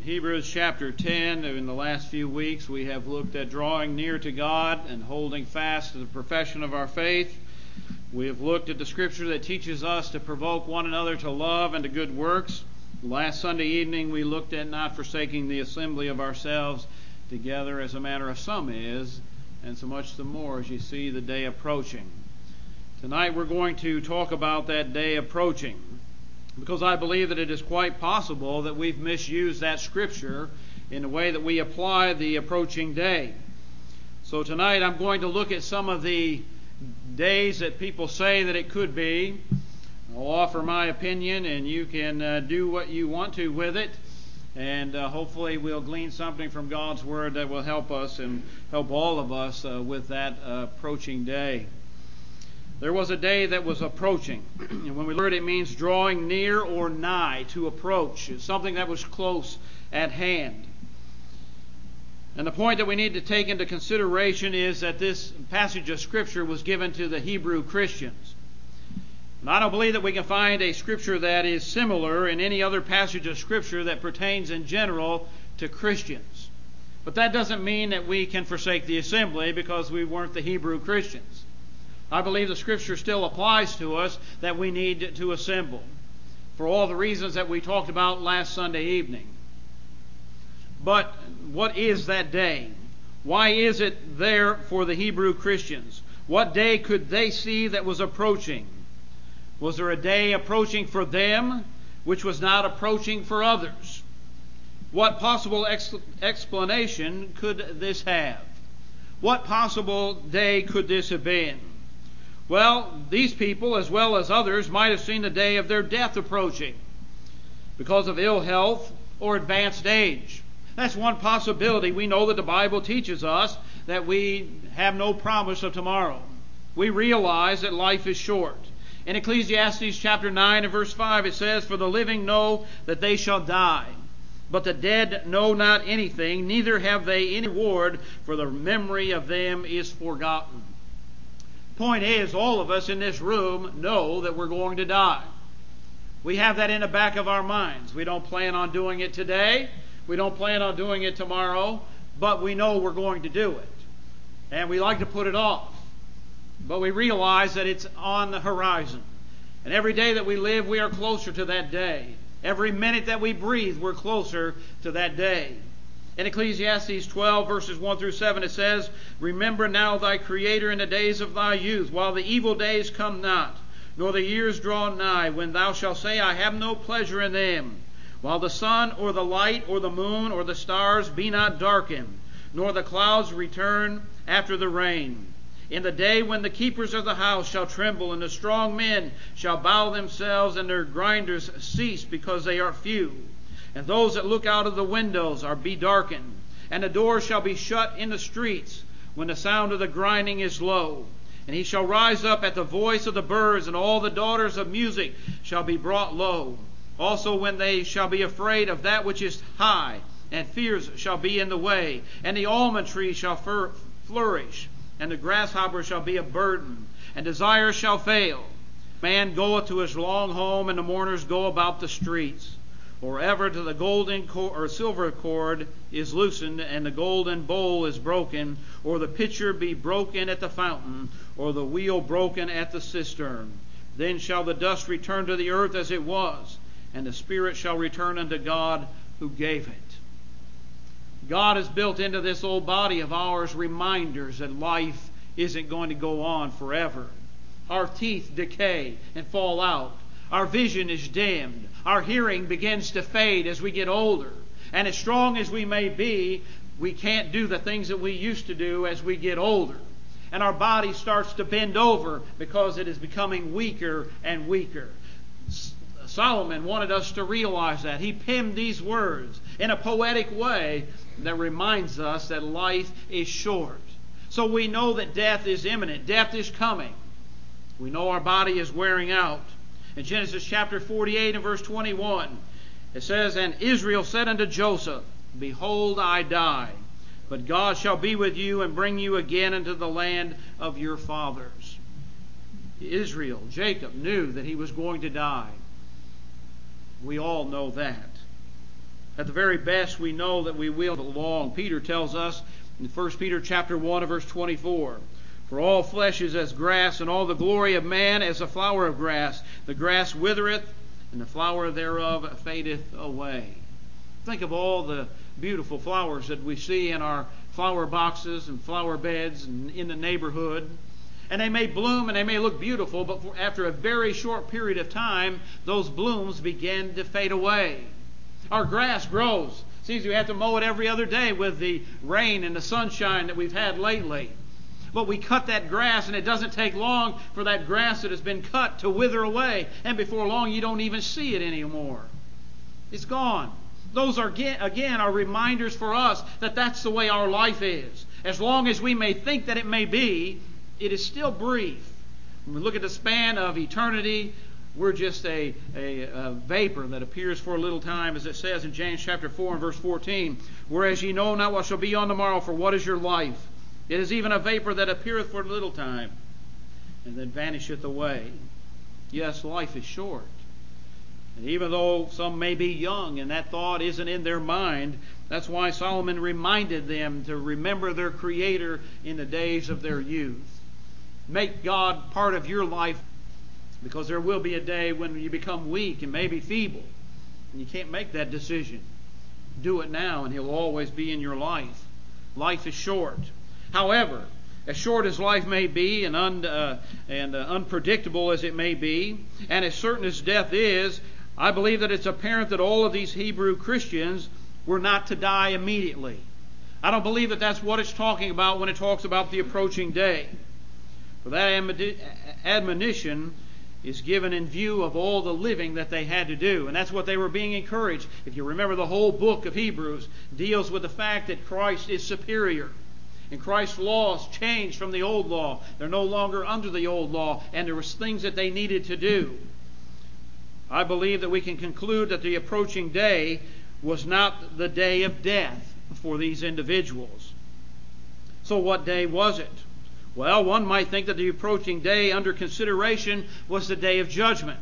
Hebrews chapter 10. In the last few weeks we have looked at drawing near to God and holding fast to the profession of our faith. We have looked at the scripture that teaches us to provoke one another to love and to good works. Last Sunday evening we looked at not forsaking the assembly of ourselves together as a manner of some is, and so much the more as you see the day approaching. Tonight we're going to talk about that day approaching, because I believe that it is quite possible that we've misused that scripture in the way that we apply the approaching day. So tonight I'm going to look at some of the days that people say that it could be. I'll offer my opinion, and you can do what you want to with it. And hopefully we'll glean something from God's Word that will help us and help all of us with that approaching day. There was a day that was approaching. And when we learn it means drawing near or nigh, to approach. It's something that was close at hand. And the point that we need to take into consideration is that this passage of Scripture was given to the Hebrew Christians. And I don't believe that we can find a Scripture that is similar in any other passage of Scripture that pertains in general to Christians. But that doesn't mean that we can forsake the assembly because we weren't the Hebrew Christians. I believe the Scripture still applies to us that we need to assemble for all the reasons that we talked about last Sunday evening. But what is that day? Why is it there for the Hebrew Christians? What day could they see that was approaching? Was there a day approaching for them which was not approaching for others? What possible explanation could this have? What possible day could this have been? Well, these people, as well as others, might have seen the day of their death approaching because of ill health or advanced age. That's one possibility. We know that the Bible teaches us that we have no promise of tomorrow. We realize that life is short. In Ecclesiastes chapter 9 and verse 5 it says, "For the living know that they shall die, but the dead know not anything, neither have they any reward, for the memory of them is forgotten." Point is, all of us in this room know that we're going to die. We have that in the back of our minds. We don't plan on doing it today. We don't plan on doing it tomorrow, but we know we're going to do it. And we like to put it off. But we realize that it's on the horizon. And every day that we live, we are closer to that day. Every minute that we breathe, we're closer to that day. In Ecclesiastes 12, verses 1 through 7, it says, "Remember now thy Creator in the days of thy youth, while the evil days come not, nor the years draw nigh, when thou shalt say, I have no pleasure in them. While the sun or the light or the moon or the stars be not darkened, nor the clouds return after the rain. In the day when the keepers of the house shall tremble, and the strong men shall bow themselves, and their grinders cease because they are few. And those that look out of the windows are be darkened, and the doors shall be shut in the streets, when the sound of the grinding is low. And he shall rise up at the voice of the birds, and all the daughters of music shall be brought low. Also when they shall be afraid of that which is high, and fears shall be in the way, and the almond tree shall flourish, and the grasshopper shall be a burden, and desire shall fail. Man goeth to his long home, and the mourners go about the streets. Or ever to the golden or silver cord is loosened, and the golden bowl is broken, or the pitcher be broken at the fountain, or the wheel broken at the cistern. Then shall the dust return to the earth as it was, and the spirit shall return unto God who gave it." God has built into this old body of ours reminders that life isn't going to go on forever. Our teeth decay and fall out. Our vision is dimmed. Our hearing begins to fade as we get older. And as strong as we may be, we can't do the things that we used to do as we get older. And our body starts to bend over because it is becoming weaker and weaker. Solomon wanted us to realize that. He penned these words in a poetic way that reminds us that life is short. So we know that death is imminent. Death is coming. We know our body is wearing out. In Genesis chapter 48 and verse 21, it says, "And Israel said unto Joseph, Behold, I die, but God shall be with you and bring you again into the land of your fathers." Israel, Jacob, knew that he was going to die. We all know that. At the very best, we know that we will belong. Peter tells us in 1 Peter chapter 1 and verse 24, "For all flesh is as grass, and all the glory of man as a flower of grass. The grass withereth, and the flower thereof fadeth away." Think of all the beautiful flowers that we see in our flower boxes and flower beds and in the neighborhood. And they may bloom and they may look beautiful, but after a very short period of time, those blooms begin to fade away. Our grass grows. Seems we have to mow it every other day with the rain and the sunshine that we've had lately. But we cut that grass, and it doesn't take long for that grass that has been cut to wither away. And before long, you don't even see it anymore. It's gone. Those are, again, are reminders for us that that's the way our life is. As long as we may think that it may be, it is still brief. When we look at the span of eternity, we're just a vapor that appears for a little time, as it says in James chapter 4 and verse 14. "Whereas ye know not what shall be on the morrow, for what is your life? It is even a vapor that appeareth for a little time, and then vanisheth away." Yes, life is short. And even though some may be young and that thought isn't in their mind, that's why Solomon reminded them to remember their Creator in the days of their youth. Make God part of your life, because there will be a day when you become weak and maybe feeble, and you can't make that decision. Do it now, and He'll always be in your life. Life is short. However, as short as life may be and unpredictable as it may be, and as certain as death is, I believe that it's apparent that all of these Hebrew Christians were not to die immediately. I don't believe that that's what it's talking about when it talks about the approaching day. For that admonition is given in view of all the living that they had to do. And that's what they were being encouraged. If you remember, the whole book of Hebrews deals with the fact that Christ is superior. And Christ's laws changed from the old law. They're no longer under the old law. And there was things that they needed to do. I believe that we can conclude that the approaching day was not the day of death for these individuals. So what day was it? Well, one might think that the approaching day under consideration was the day of judgment.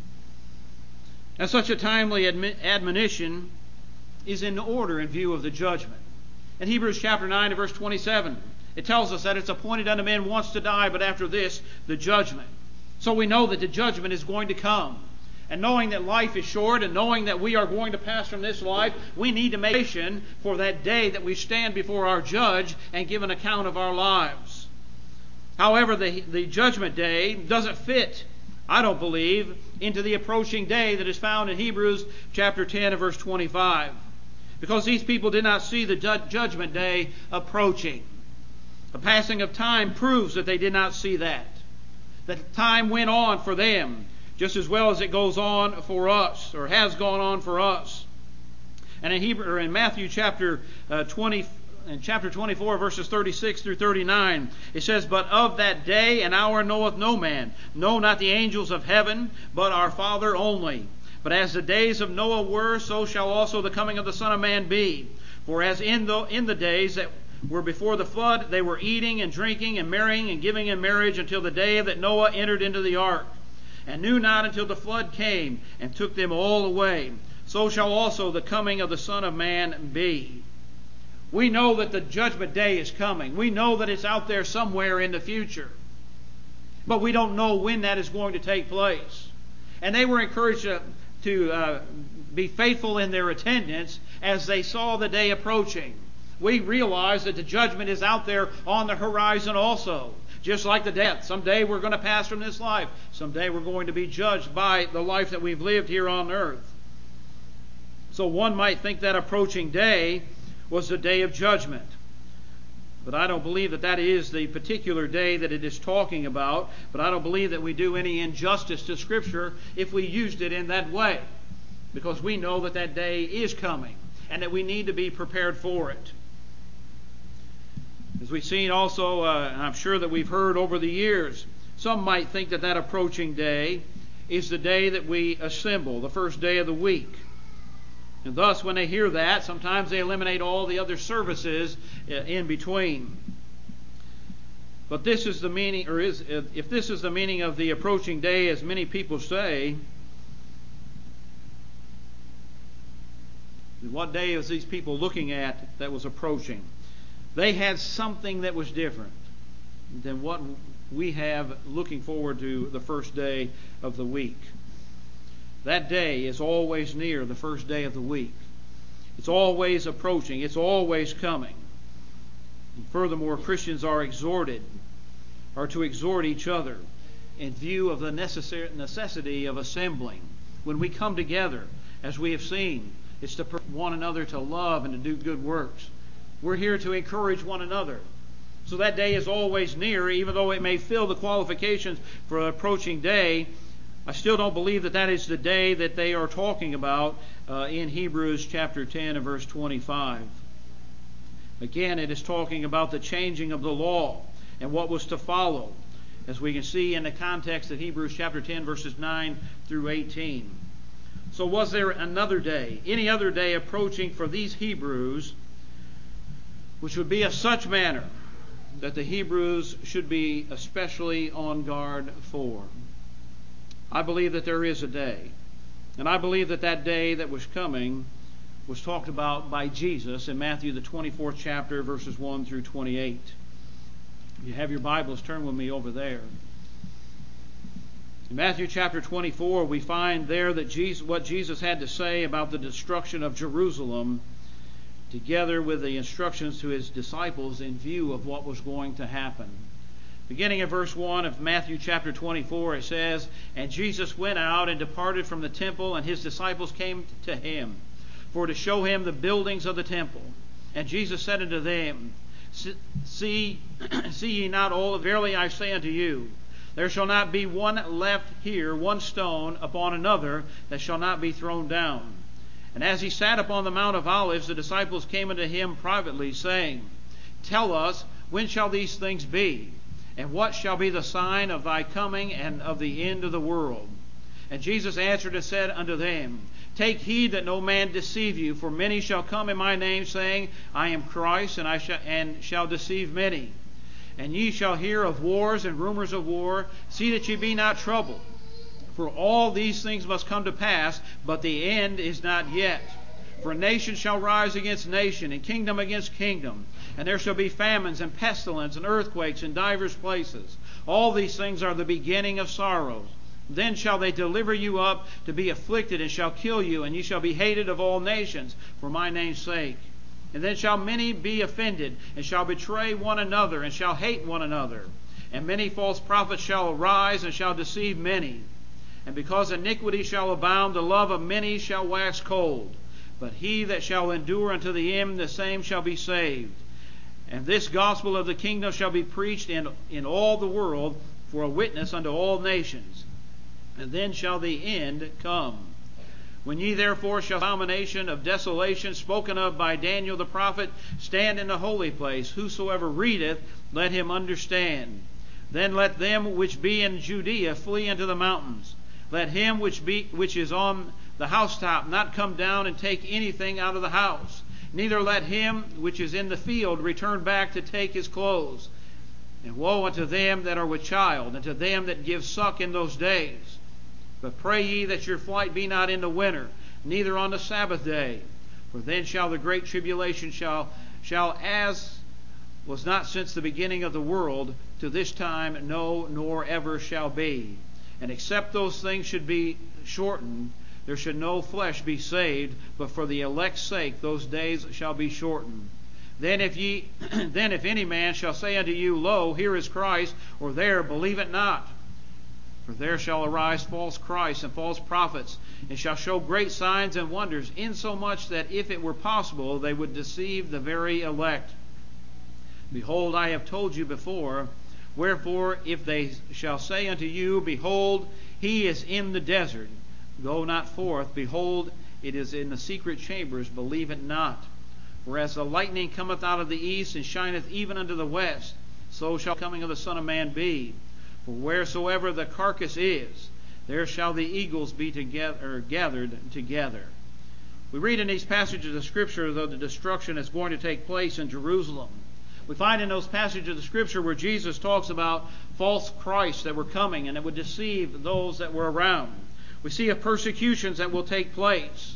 And such a timely admonition is in order in view of the judgment. In Hebrews chapter 9 and verse 27, it tells us that it's appointed unto men once to die, but after this, the judgment. So we know that the judgment is going to come. And knowing that life is short and knowing that we are going to pass from this life, we need to make preparation for that day that we stand before our judge and give an account of our lives. However, the judgment day doesn't fit, I don't believe, into the approaching day that is found in Hebrews chapter 10 and verse 25. Because these people did not see the judgment day approaching. The passing of time proves that they did not see that. That time went on for them, just as well as it goes on for us, or has gone on for us. And in Matthew chapter 20, in chapter 24, verses 36 through 39, it says, "But of that day and hour knoweth no man, no, not the angels of heaven, but our Father only. But as the days of Noah were, so shall also the coming of the Son of Man be. For as in the days that were before the flood, they were eating and drinking and marrying and giving in marriage until the day that Noah entered into the ark, and knew not until the flood came and took them all away. So shall also the coming of the Son of Man be." We know that the judgment day is coming. We know that it's out there somewhere in the future. But we don't know when that is going to take place. And they were encouraged to be faithful in their attendance as they saw the day approaching. We realize that the judgment is out there on the horizon also. Just like the death. Someday we're going to pass from this life. Someday we're going to be judged by the life that we've lived here on earth. So one might think that approaching day was the day of judgment. But I don't believe that that is the particular day that it is talking about. But I don't believe that we do any injustice to Scripture if we used it in that way. Because we know that that day is coming. And that we need to be prepared for it. As we've seen also, and I'm sure that we've heard over the years, some might think that that approaching day is the day that we assemble, the first day of the week. And thus, when they hear that, sometimes they eliminate all the other services in between. But this is the meaning, or if this is the meaning of the approaching day, as many people say, What day was these people looking at that was approaching? They had something that was different than what we have looking forward to the first day of the week. That day is always near the first day of the week. It's always approaching. It's always coming. And furthermore, Christians are to exhort each other in view of the necessity of assembling. When we come together, as we have seen, it's to promote one another to love and to do good works. We're here to encourage one another. So that day is always near, even though it may fill the qualifications for an approaching day. I still don't believe that is the day that they are talking about in Hebrews chapter 10 and verse 25. Again, it is talking about the changing of the law and what was to follow, as we can see in the context of Hebrews chapter 10 verses 9 through 18. So was there another day, any other day approaching for these Hebrews, which would be of such manner that the Hebrews should be especially on guard for? I believe that there is a day. And I believe that day that was coming was talked about by Jesus in Matthew the 24th chapter, verses 1 through 28. If you have your Bibles, turn with me over there. In Matthew chapter 24, we find there that what Jesus had to say about the destruction of Jerusalem, together with the instructions to his disciples in view of what was going to happen. Beginning at verse 1 of Matthew chapter 24, it says, "And Jesus went out and departed from the temple, and his disciples came to him, for to show him the buildings of the temple. And Jesus said unto them, See ye not all? Verily I say unto you, there shall not be one left here, one stone upon another, that shall not be thrown down. And as he sat upon the Mount of Olives, the disciples came unto him privately, saying, Tell us, when shall these things be? And what shall be the sign of thy coming and of the end of the world? And Jesus answered and said unto them, Take heed that no man deceive you, for many shall come in my name, saying, I am Christ, and shall deceive many. And ye shall hear of wars and rumors of war. See that ye be not troubled. For all these things must come to pass, but the end is not yet. For nation shall rise against nation, and kingdom against kingdom. And there shall be famines and pestilence and earthquakes in divers places. All these things are the beginning of sorrows. Then shall they deliver you up to be afflicted, and shall kill you, and ye shall be hated of all nations for my name's sake. And then shall many be offended, and shall betray one another, and shall hate one another. And many false prophets shall arise, and shall deceive many. And because iniquity shall abound, the love of many shall wax cold. But he that shall endure unto the end, the same shall be saved. And this gospel of the kingdom shall be preached in all the world for a witness unto all nations. And then shall the end come. When ye therefore shall abomination of desolation spoken of by Daniel the prophet stand in the holy place, whosoever readeth, let him understand. Then let them which be in Judea flee into the mountains. Let him which is on the housetop not come down and take anything out of the house. Neither let him which is in the field return back to take his clothes. And woe unto them that are with child, and to them that give suck in those days. But pray ye that your flight be not in the winter, neither on the Sabbath day. For then shall the great tribulation shall as was not since the beginning of the world, to this time, no, nor ever shall be. And except those things should be shortened, there should no flesh be saved, but for the elect's sake those days shall be shortened. Then if any man shall say unto you, Lo, here is Christ, or there, believe it not. For there shall arise false Christs and false prophets, and shall show great signs and wonders, insomuch that if it were possible, they would deceive the very elect. Behold, I have told you before. Wherefore, if they shall say unto you, Behold, he is in the desert, go not forth. Behold, it is in the secret chambers, believe it not. For as the lightning cometh out of the east, and shineth even unto the west, so shall the coming of the Son of Man be. For wheresoever the carcass is, there shall the eagles be gathered together. We read in these passages of Scripture that the destruction is going to take place in Jerusalem. We find in those passages of Scripture where Jesus talks about false Christs that were coming and that would deceive those that were around. We see of persecutions that will take place.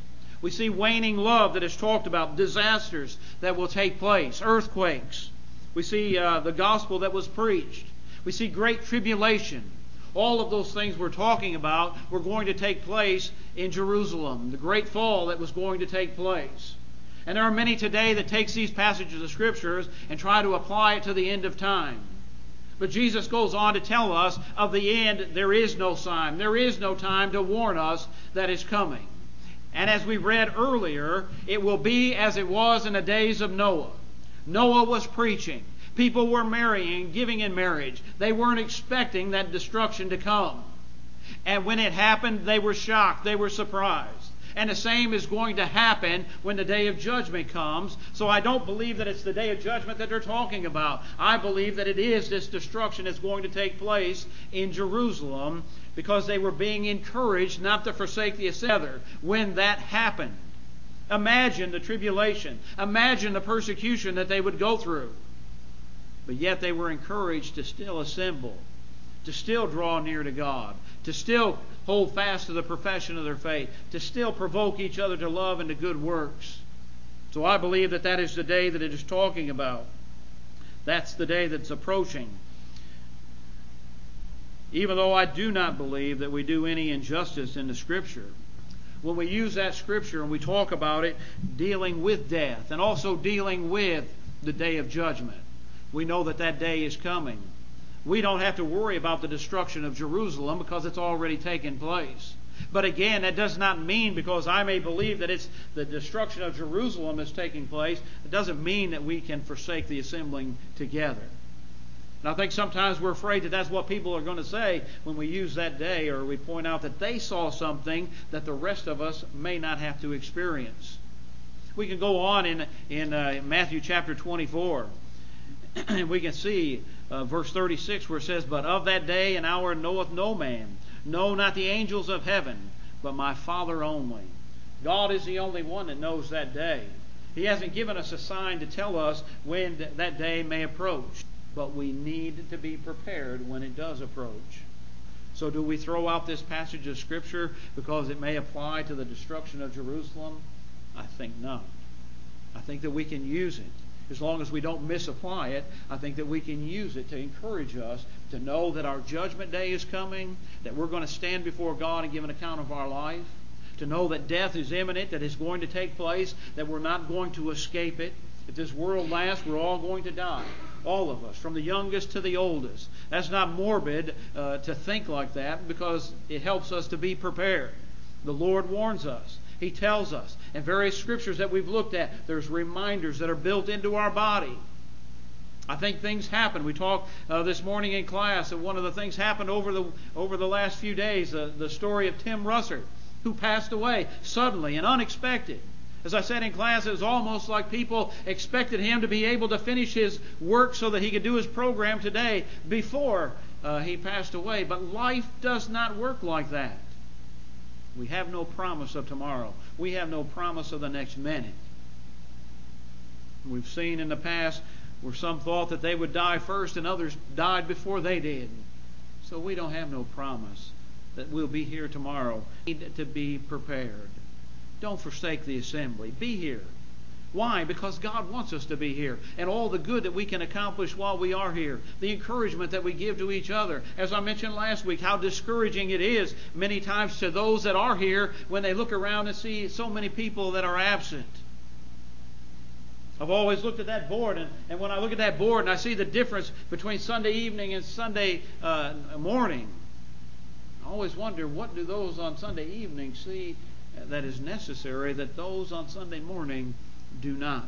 We see waning love that is talked about, disasters that will take place, earthquakes. We see the gospel that was preached. We see great tribulation. All of those things we're talking about were going to take place in Jerusalem, the great fall that was going to take place. And there are many today that takes these passages of Scriptures and try to apply it to the end of time. But Jesus goes on to tell us of the end there is no sign. There is no time to warn us that is coming. And as we read earlier, it will be as it was in the days of Noah. Noah was preaching. People were marrying, giving in marriage. They weren't expecting that destruction to come. And when it happened, they were shocked. They were surprised. And the same is going to happen when the day of judgment comes. So I don't believe that it's the day of judgment that they're talking about. I believe that it is this destruction that's going to take place in Jerusalem, because they were being encouraged not to forsake the assembly when that happened. Imagine the tribulation. Imagine the persecution that they would go through. But yet they were encouraged to still assemble, to still draw near to God, to still hold fast to the profession of their faith, to still provoke each other to love and to good works. So I believe that that is the day that it is talking about. That's the day that's approaching. Even though I do not believe that we do any injustice in the Scripture, when we use that Scripture and we talk about it dealing with death and also dealing with the day of judgment, we know that that day is coming. We don't have to worry about the destruction of Jerusalem because it's already taken place. But again, that does not mean, because I may believe that it's the destruction of Jerusalem is taking place, it doesn't mean that we can forsake the assembling together. And I think sometimes we're afraid that that's what people are going to say when we use that day, or we point out that they saw something that the rest of us may not have to experience. We can go on in Matthew chapter 24. And we can see verse 36 where it says, "But of that day and hour knoweth no man, no, not the angels of heaven, but my Father only." God is the only one that knows that day. He hasn't given us a sign to tell us when that day may approach. But we need to be prepared when it does approach. So do we throw out this passage of Scripture because it may apply to the destruction of Jerusalem? I think not. I think that we can use it. As long as we don't misapply it, I think that we can use it to encourage us to know that our judgment day is coming, that we're going to stand before God and give an account of our life, to know that death is imminent, that it's going to take place, that we're not going to escape it. If this world lasts, we're all going to die. All of us, from the youngest to the oldest. That's not morbid to think like that, because it helps us to be prepared. The Lord warns us. He tells us. In various scriptures that we've looked at, there's reminders that are built into our body. I think things happen. We talked this morning in class, and one of the things happened over the last few days, the story of Tim Russert, who passed away suddenly and unexpected. As I said in class, it was almost like people expected him to be able to finish his work so that he could do his program today before he passed away. But life does not work like that. We have no promise of tomorrow. We have no promise of the next minute. We've seen in the past where some thought that they would die first and others died before they did. So we don't have no promise that we'll be here tomorrow. We need to be prepared. Don't forsake the assembly. Be here. Why? Because God wants us to be here. And all the good that we can accomplish while we are here. The encouragement that we give to each other. As I mentioned last week, how discouraging it is many times to those that are here when they look around and see so many people that are absent. I've always looked at that board, and when I look at that board and I see the difference between Sunday evening and Sunday morning, I always wonder, what do those on Sunday evening see that is necessary that those on Sunday morning do not?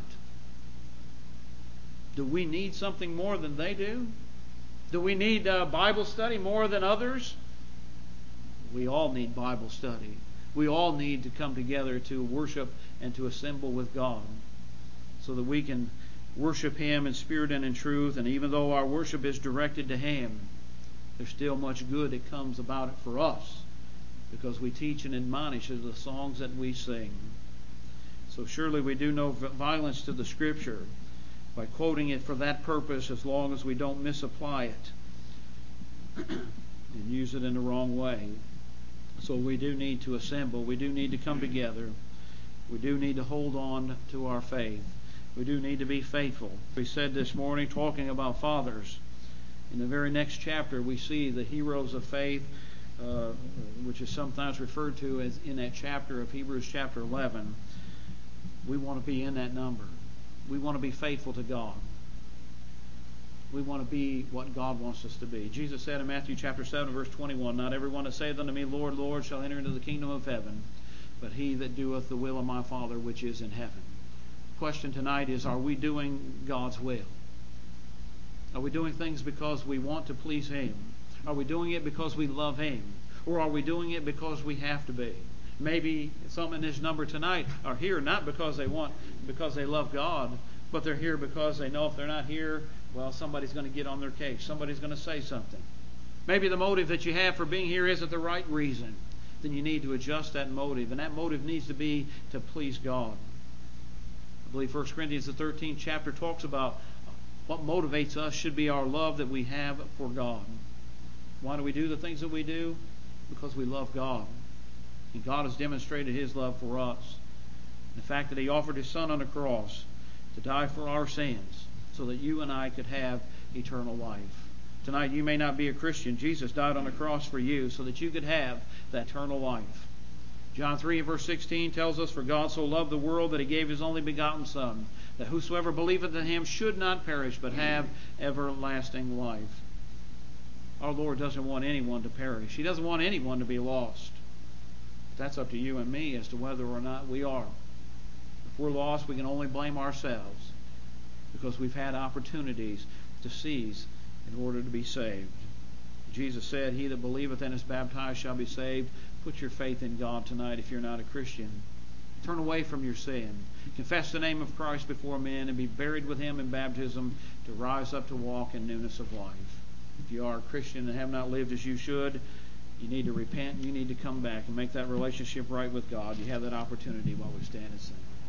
Do we need something more than they do? Do we need Bible study more than others? We all need Bible study. We all need to come together to worship and to assemble with God so that we can worship Him in spirit and in truth. And even though our worship is directed to Him, there's still much good that comes about it for us, because we teach and admonish as the songs that we sing. So surely we do no violence to the Scripture by quoting it for that purpose, as long as we don't misapply it and use it in the wrong way. So we do need to assemble. We do need to come together. We do need to hold on to our faith. We do need to be faithful. We said this morning, talking about fathers, in the very next chapter we see the heroes of faith, which is sometimes referred to as in that chapter of Hebrews chapter 11. We want to be in that number. We want to be faithful to God. We want to be what God wants us to be. Jesus said in Matthew chapter 7, verse 21, "Not everyone that saith unto me, Lord, Lord, shall enter into the kingdom of heaven, but he that doeth the will of my Father which is in heaven." The question tonight is, are we doing God's will? Are we doing things because we want to please Him? Are we doing it because we love Him? Or are we doing it because we have to be? Maybe some in this number tonight are here not because they love God, but they're here because they know if they're not here, well, somebody's going to get on their case. Somebody's going to say something. Maybe the motive that you have for being here isn't the right reason. Then you need to adjust that motive. And that motive needs to be to please God. I believe 1 Corinthians the 13th chapter talks about what motivates us should be our love that we have for God. Why do we do the things that we do? Because we love God. And God has demonstrated His love for us. The fact that He offered His Son on the cross to die for our sins so that you and I could have eternal life. Tonight you may not be a Christian. Jesus died on the cross for you so that you could have that eternal life. John 3 verse 16 tells us, "For God so loved the world that He gave His only begotten Son, that whosoever believeth in Him should not perish, but have everlasting life." Our Lord doesn't want anyone to perish. He doesn't want anyone to be lost. But that's up to you and me as to whether or not we are. If we're lost, we can only blame ourselves because we've had opportunities to seize in order to be saved. Jesus said, "He that believeth and is baptized shall be saved." Put your faith in God tonight if you're not a Christian. Turn away from your sin. Confess the name of Christ before men and be buried with Him in baptism to rise up to walk in newness of life. If you are a Christian and have not lived as you should, you need to repent and you need to come back and make that relationship right with God. You have that opportunity while we stand and sing.